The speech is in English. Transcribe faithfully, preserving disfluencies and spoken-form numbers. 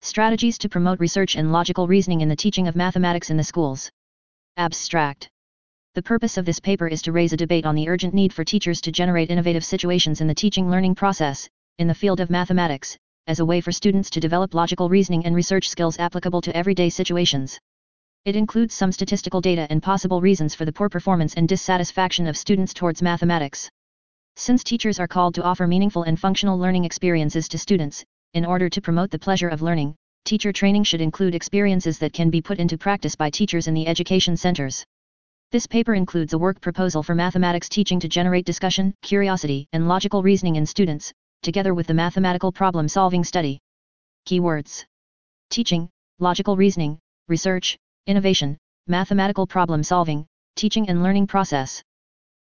Strategies to promote research and logical reasoning in the teaching of mathematics in the schools. Abstract. The purpose of this paper is to raise a debate on the urgent need for teachers to generate innovative situations in the teaching-learning process, in the field of mathematics, as a way for students to develop logical reasoning and research skills applicable to everyday situations. It includes some statistical data and possible reasons for the poor performance and dissatisfaction of students towards mathematics. Since teachers are called to offer meaningful and functional learning experiences to students, in order to promote the pleasure of learning, teacher training should include experiences that can be put into practice by teachers in the education centers. This paper includes a work proposal for mathematics teaching to generate discussion, curiosity, and logical reasoning in students, together with the mathematical problem-solving study. Keywords: teaching, logical reasoning, research, innovation, mathematical problem-solving, teaching and learning process.